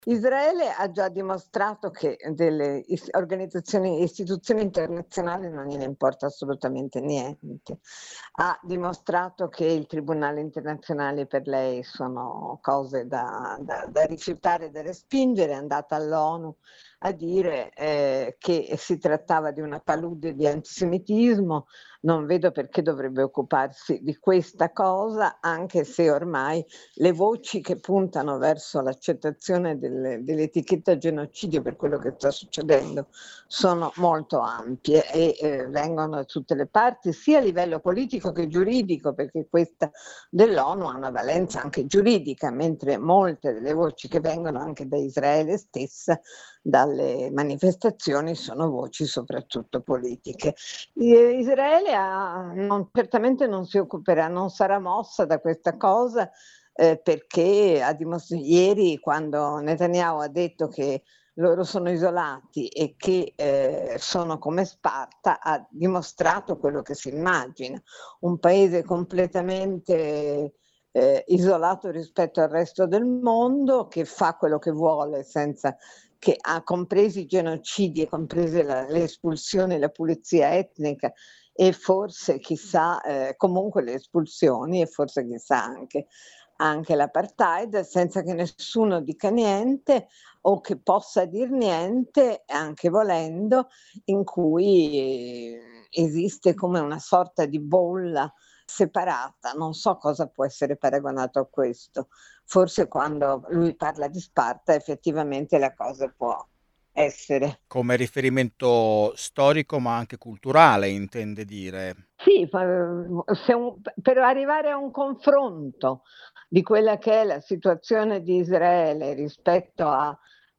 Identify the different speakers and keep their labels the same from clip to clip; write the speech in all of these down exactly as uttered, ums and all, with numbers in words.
Speaker 1: Israele ha già dimostrato che delle is organizzazioni e istituzioni internazionali non gliene importa assolutamente niente. Ha dimostrato che il Tribunale internazionale per lei sono cose da da da rifiutare e da respingere. È andata all'ONU a dire, ehm, che si trattava di una palude di antisemitismo. Non vedo perché dovrebbe occuparsi di questa cosa, anche se ormai le voci che puntano verso l'accettazione del dell'etichetta genocidio per quello che sta succedendo sono molto ampie e, ehm, vengono da tutte le parti, sia a livello politico che giuridico, perché questa dell'ONU ha una valenza anche giuridica, mentre molte delle voci che vengono anche da Israele stessa, dalle manifestazioni, sono voci soprattutto politiche. I Israele ha non certamente non si occuperà non sarà mossa da questa cosa, ehm, perché ha dimos ieri quando Netanyahu ha detto che loro sono isolati e che, ehm, sono come Sparta, ha dimostrato quello che si immagina. Un paese completamente, ehm, isolato rispetto al resto del mondo, che fa quello che vuole senza che ha compresi i genocidi e comprese la le espulsioni e la pulizia etnica e forse chissà, ehm, comunque le espulsioni e forse chissà anche anche l'apartheid, senza che nessuno dica niente o che possa dir niente, anche volendo, in cui ehm, esiste come una sorta di bolla separata. Non so cosa può essere paragonato a questo. Forse quando lui parla di Sparta effettivamente la cosa può essere.
Speaker 2: Come riferimento storico, ma anche culturale, intende dire.
Speaker 1: Sì, fa uhm, se un p per arrivare a un confronto di quella che è la situazione di Israele rispetto a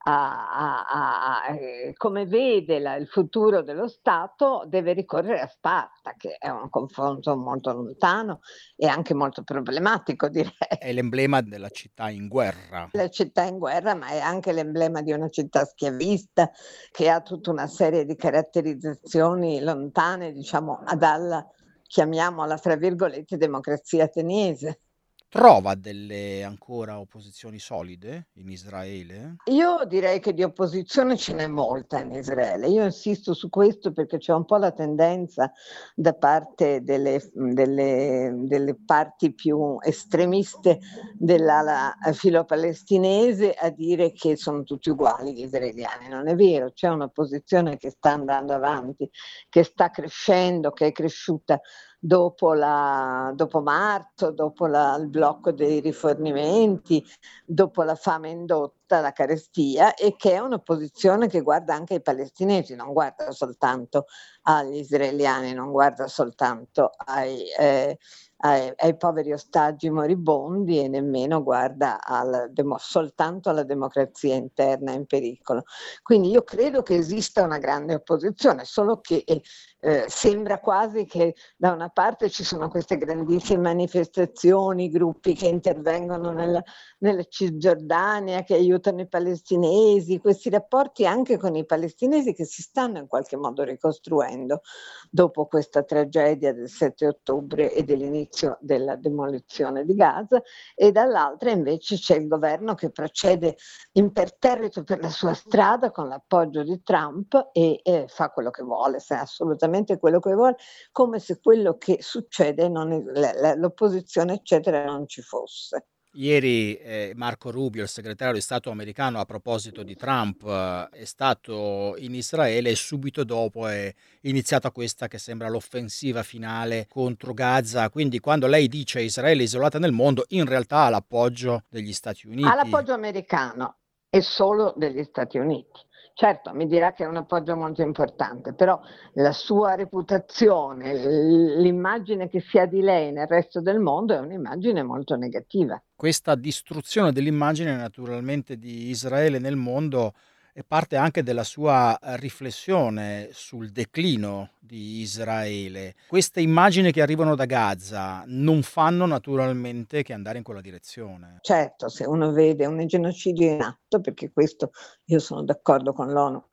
Speaker 1: a a a a ehm, come vede la il futuro dello Stato, deve ricorrere a Sparta, che è un confronto molto lontano e anche molto problematico direi.
Speaker 2: È l'emblema della città in guerra.
Speaker 1: La città in guerra, ma è anche l'emblema di una città schiavista, che ha tutta una serie di caratterizzazioni lontane, diciamo, a dalla, chiamiamola fra virgolette, "democrazia ateniese".
Speaker 2: Trova delle ancora opposizioni solide in Israele?
Speaker 1: Io direi che di opposizione ce n'è molta in Israele. Io insisto su questo perché c'è un po' la tendenza da parte delle f mhmm, delle delle parti più estremiste dell'ala, ehm, filo-palestinese a dire che sono tutti uguali gli israeliani. Non è vero, c'è un'opposizione che sta andando avanti, che sta crescendo, che è cresciuta dopo la dopo marzo, dopo la il blocco dei rifornimenti, dopo la fame indotta, la carestia, e che è un'opposizione che guarda anche ai palestinesi, non guarda soltanto agli israeliani, non guarda soltanto ai ehm, ai ai poveri ostaggi moribondi e nemmeno guarda al demo soltanto alla democrazia interna in pericolo. Quindi io credo che esista una grande opposizione, solo che, ehm, ehm, sembra quasi che da una parte ci sono queste grandissime manifestazioni, gruppi che intervengono nel nella Cisgiordania, che aiutano i palestinesi, questi rapporti anche con i palestinesi che si stanno in qualche modo ricostruendo dopo questa tragedia del sette ottobre e dell'inizio della demolizione di Gaza, e dall'altra invece c'è il governo che procede imperterrito per la sua strada con l'appoggio di Trump e, e fa quello che vuole, sa assolutamente quello che vuole, come se quello che succede non è, la- la- l'opposizione eccetera non ci fosse.
Speaker 2: Ieri, ehm, Marco Rubio, il segretario di Stato americano, a proposito di Trump, eh, è stato in Israele e subito dopo è iniziata questa che sembra l'offensiva finale contro Gaza. Quindi quando lei dice Israele è isolata nel mondo, in realtà ha l'appoggio degli Stati
Speaker 1: Ha
Speaker 2: Uniti.
Speaker 1: l'appoggio americano e solo degli Stati Uniti. Certo, mi dirà che è un appoggio molto importante, però la sua reputazione, l l'immagine che si ha di lei nel resto del mondo è un'immagine molto negativa.
Speaker 2: Questa distruzione dell'immagine naturalmente di Israele nel mondo è parte anche della sua, ehm, riflessione sul declino di Israele. Queste immagini che arrivano da Gaza non fanno naturalmente che andare in quella direzione.
Speaker 1: Certo, se uno vede un genocidio in atto, perché questo io sono d'accordo con l'ONU,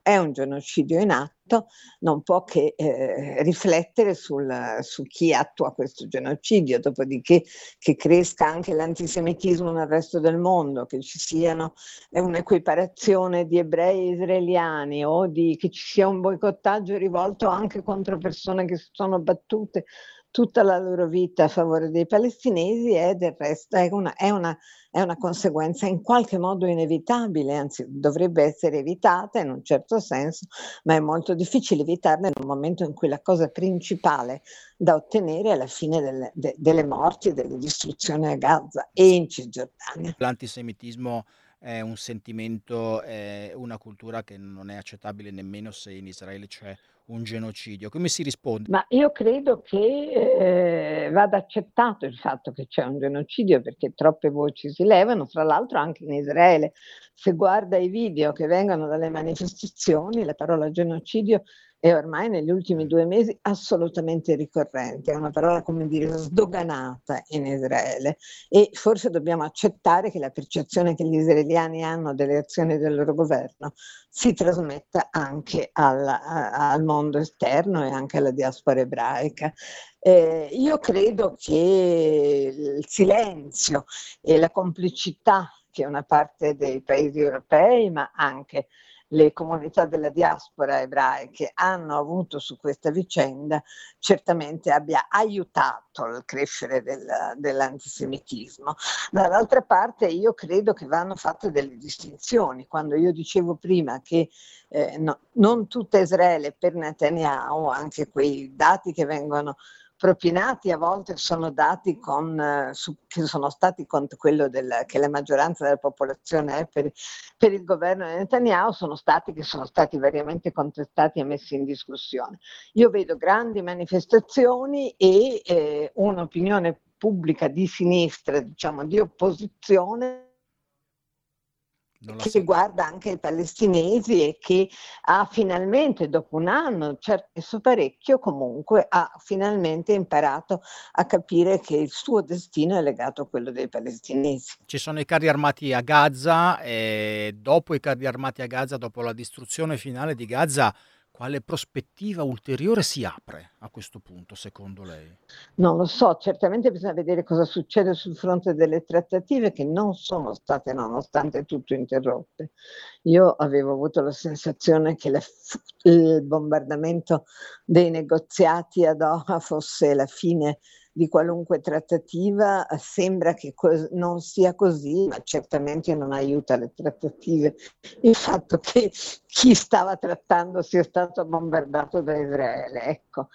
Speaker 1: è un genocidio in atto, non può che eh, riflettere sul, su chi attua questo genocidio, dopodiché che cresca anche l'antisemitismo nel resto del mondo, che ci siano un'equiparazione di ebrei israeliani o di, che ci sia un boicottaggio rivolto anche contro persone che si sono battute tutta la loro vita a favore dei palestinesi, è del resto è una, è una, è una conseguenza in qualche modo inevitabile, anzi dovrebbe essere evitata in un certo senso, ma è molto difficile evitarla in un momento in cui la cosa principale da ottenere è la fine delle, de, delle morti e delle distruzioni a Gaza e in Cisgiordania.
Speaker 2: L'antisemitismo è un sentimento, è una cultura che non è accettabile nemmeno se in Israele c'è un genocidio. Come si risponde?
Speaker 1: Ma io credo che eh, vada accettato il fatto che c'è un genocidio, perché troppe voci si levano, fra l'altro anche in Israele. Se guarda i video che vengono dalle manifestazioni, la parola genocidio è ormai negli ultimi due mesi assolutamente ricorrente, è una parola, come dire, sdoganata in Israele, e forse dobbiamo accettare che la percezione che gli israeliani hanno delle azioni del loro governo si trasmetta anche al, al mondo esterno e anche alla diaspora ebraica. Eh, io credo che il silenzio e la complicità che una parte dei paesi europei, ma anche le comunità della diaspora ebraiche hanno avuto su questa vicenda, certamente abbia aiutato il crescere del, dell'antisemitismo. Dall'altra parte io credo che vanno fatte delle distinzioni. Quando io dicevo prima che eh, no, non tutta Israele per Netanyahu, anche quei dati che vengono propinati a volte sono dati con, eh, su, che sono stati contro quello del, che la maggioranza della popolazione è per, per il governo di Netanyahu, sono stati che sono stati variamente contestati e messi in discussione. Io vedo grandi manifestazioni e eh, un'opinione pubblica di sinistra, diciamo di opposizione, che riguarda anche i palestinesi e che ha finalmente, dopo un anno, certo parecchio, comunque ha finalmente imparato a capire che il suo destino è legato a quello dei palestinesi.
Speaker 2: Ci sono i carri armati a Gaza e dopo i carri armati a Gaza, dopo la distruzione finale di Gaza, quale prospettiva ulteriore si apre a questo punto, secondo lei?
Speaker 1: Non lo so, certamente bisogna vedere cosa succede sul fronte delle trattative, che non sono state, nonostante tutto, interrotte. Io avevo avuto la sensazione che la, il bombardamento dei negoziati a Doha fosse la fine di qualunque trattativa. Sembra che non sia così, ma certamente non aiuta le trattative il fatto che chi stava trattando sia stato bombardato da Israele. Ecco,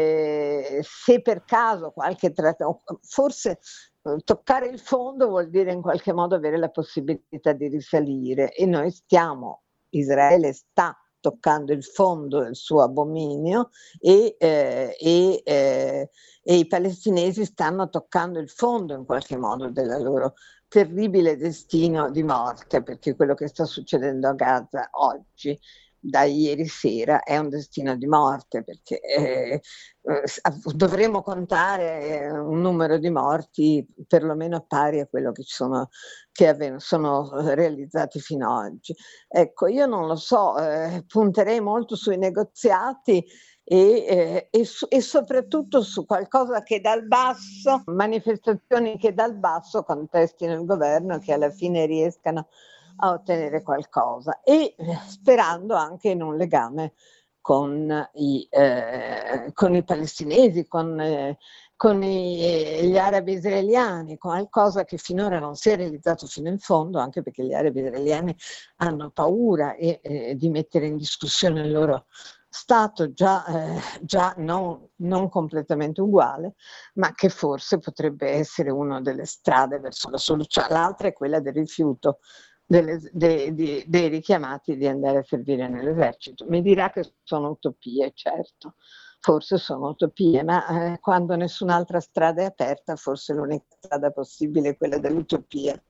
Speaker 1: eh, se per caso qualche trattato, forse toccare il fondo vuol dire in qualche modo avere la possibilità di risalire, e noi stiamo, Israele sta toccando il fondo del suo abominio e, eh, e, eh, e i palestinesi stanno toccando il fondo in qualche modo della loro terribile destino di morte, perché quello che sta succedendo a Gaza oggi, da ieri sera, è un destino di morte, perché eh, eh, dovremo contare un numero di morti perlomeno pari a quello che ci sono, che avven- sono realizzati fino ad oggi. Ecco, io non lo so, eh, punterei molto sui negoziati e, eh, e, su, e soprattutto su qualcosa che dal basso, manifestazioni che dal basso contestino il governo, che alla fine riescano a ottenere qualcosa, e sperando anche in un legame con i, eh, con i palestinesi, con, eh, con i, gli arabi israeliani, qualcosa che finora non si è realizzato fino in fondo, anche perché gli arabi israeliani hanno paura e, eh, di mettere in discussione il loro Stato già, eh, già non, non completamente uguale, ma che forse potrebbe essere una delle strade verso la soluzione. L'altra è quella del rifiuto delle, dei, dei, dei richiamati di andare a servire nell'esercito. Mi dirà che sono utopie, certo, forse sono utopie, ma eh, quando nessun'altra strada è aperta, forse l'unica strada possibile è quella dell'utopia.